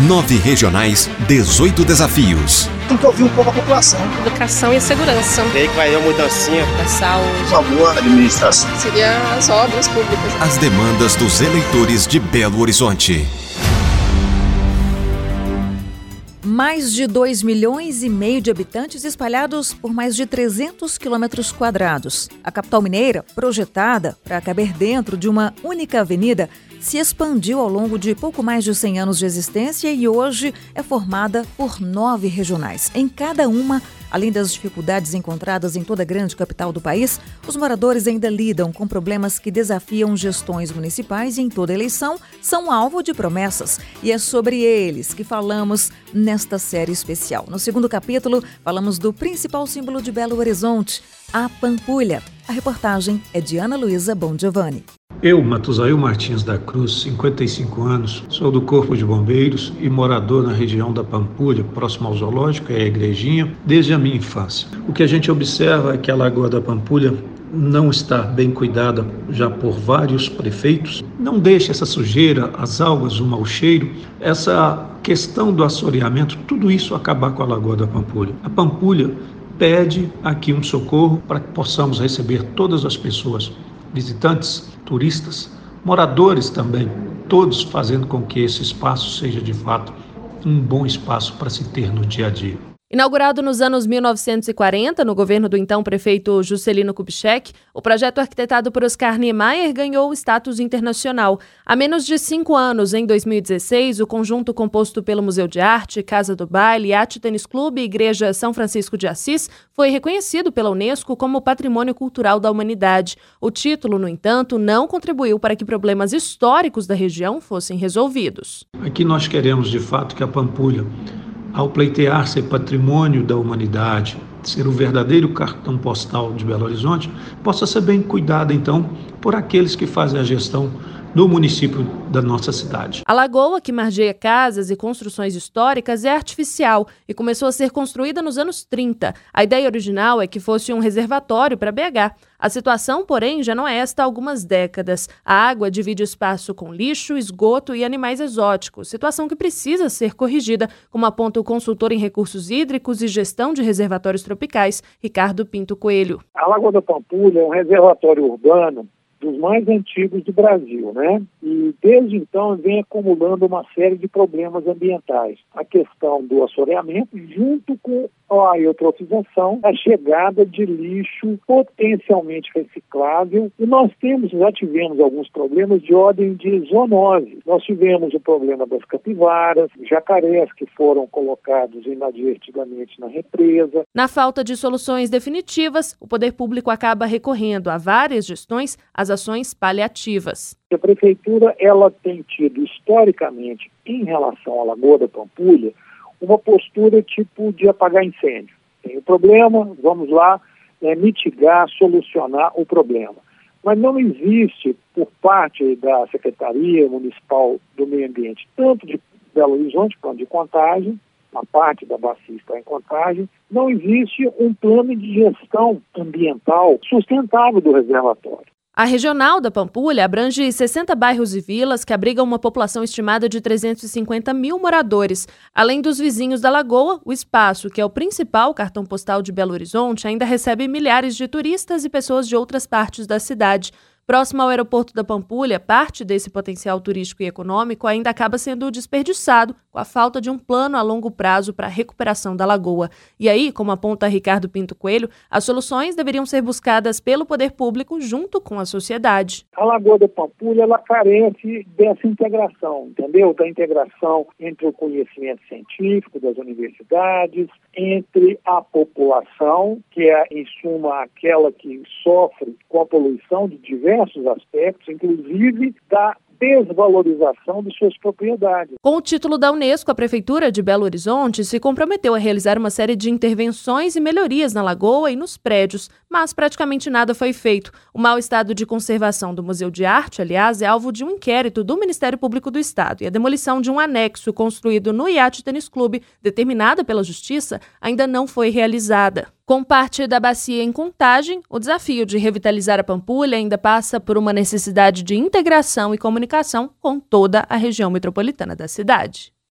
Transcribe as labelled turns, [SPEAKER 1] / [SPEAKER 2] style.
[SPEAKER 1] 9 regionais, 18 desafios.
[SPEAKER 2] Tem que ouvir um pouco a população.
[SPEAKER 3] Educação e segurança.
[SPEAKER 4] E aí que vai ter uma mudancinha.
[SPEAKER 3] Da saúde.
[SPEAKER 2] Uma boa administração.
[SPEAKER 3] Seria as obras públicas.
[SPEAKER 1] As demandas dos eleitores de Belo Horizonte.
[SPEAKER 5] Mais de 2,5 milhões de habitantes espalhados por mais de 300 quilômetros quadrados. A capital mineira, projetada para caber dentro de uma única avenida, se expandiu ao longo de pouco mais de 100 anos de existência e hoje é formada por 9 regionais. Em cada uma, além das dificuldades encontradas em toda a grande capital do país, os moradores ainda lidam com problemas que desafiam gestões municipais e em toda eleição são alvo de promessas. E é sobre eles que falamos nesta série especial. No segundo capítulo, falamos do principal símbolo de Belo Horizonte, a Pampulha. A reportagem é de Ana Luísa Bongiovanni.
[SPEAKER 6] Eu, Matusael Martins da Cruz, 55 anos, sou do Corpo de Bombeiros e morador na região da Pampulha, próximo ao zoológico, é a Igrejinha, desde a minha infância. O que a gente observa é que a Lagoa da Pampulha não está bem cuidada já por vários prefeitos. Não deixa essa sujeira, as algas, o mau cheiro, essa questão do assoreamento, tudo isso acabar com a Lagoa da Pampulha. A Pampulha pede aqui um socorro para que possamos receber todas as pessoas, visitantes, turistas, moradores também, todos fazendo com que esse espaço seja de fato um bom espaço para se ter no dia a dia.
[SPEAKER 7] Inaugurado nos anos 1940, no governo do então prefeito Juscelino Kubitschek, o projeto arquitetado por Oscar Niemeyer ganhou o status internacional. Há menos de 5 anos, em 2016, o conjunto composto pelo Museu de Arte, Casa do Baile, Yacht Tênis Clube e Igreja São Francisco de Assis foi reconhecido pela Unesco como Patrimônio Cultural da Humanidade. O título, no entanto, não contribuiu para que problemas históricos da região fossem resolvidos.
[SPEAKER 6] Aqui nós queremos, de fato, que a Pampulha, ao pleitear ser patrimônio da humanidade, ser o verdadeiro cartão postal de Belo Horizonte, possa ser bem cuidada, então, por aqueles que fazem a gestão do município da nossa cidade.
[SPEAKER 7] A lagoa, que margeia casas e construções históricas, é artificial e começou a ser construída nos anos 30. A ideia original é que fosse um reservatório para BH. A situação, porém, já não é esta há algumas décadas. A água divide espaço com lixo, esgoto e animais exóticos, situação que precisa ser corrigida, como aponta o consultor em recursos hídricos e gestão de reservatórios tropicais, Ricardo Pinto Coelho.
[SPEAKER 8] A Lagoa da Pampulha é um reservatório urbano dos mais antigos do Brasil, né? E desde então vem acumulando uma série de problemas ambientais. A questão do assoreamento, junto com a eutrofização, a chegada de lixo potencialmente reciclável. E nós já tivemos alguns problemas de ordem de zoonose. Nós tivemos o problema das capivaras, jacarés que foram colocados inadvertidamente na represa.
[SPEAKER 7] Na falta de soluções definitivas, o poder público acaba recorrendo a várias gestões às ações paliativas.
[SPEAKER 8] A prefeitura ela tem tido historicamente, em relação à Lagoa da Pampulha, uma postura tipo de apagar incêndio. Tem o problema, vamos lá mitigar, solucionar o problema. Mas não existe, por parte da Secretaria Municipal do Meio Ambiente, tanto de Belo Horizonte quanto de Contagem, a parte da bacia está em Contagem, não existe um plano de gestão ambiental sustentável do reservatório.
[SPEAKER 7] A regional da Pampulha abrange 60 bairros e vilas que abrigam uma população estimada de 350 mil moradores. Além dos vizinhos da lagoa, o espaço, que é o principal cartão postal de Belo Horizonte, ainda recebe milhares de turistas e pessoas de outras partes da cidade. Próximo ao aeroporto da Pampulha, parte desse potencial turístico e econômico ainda acaba sendo desperdiçado com a falta de um plano a longo prazo para a recuperação da lagoa. E aí, como aponta Ricardo Pinto Coelho, as soluções deveriam ser buscadas pelo poder público junto com a sociedade.
[SPEAKER 8] A Lagoa da Pampulha, ela carece dessa integração, entendeu? Da integração entre o conhecimento científico das universidades, entre a população, que é, em suma, aquela que sofre com a poluição de diversos aspectos, inclusive da desvalorização de suas propriedades.
[SPEAKER 7] Com o título da Unesco, a Prefeitura de Belo Horizonte se comprometeu a realizar uma série de intervenções e melhorias na lagoa e nos prédios, mas praticamente nada foi feito. O mau estado de conservação do Museu de Arte, aliás, é alvo de um inquérito do Ministério Público do Estado, e a demolição de um anexo construído no Yacht Tênis Clube, determinada pela Justiça, ainda não foi realizada. Com parte da bacia em Contagem, o desafio de revitalizar a Pampulha ainda passa por uma necessidade de integração e comunicação com toda a região metropolitana da cidade.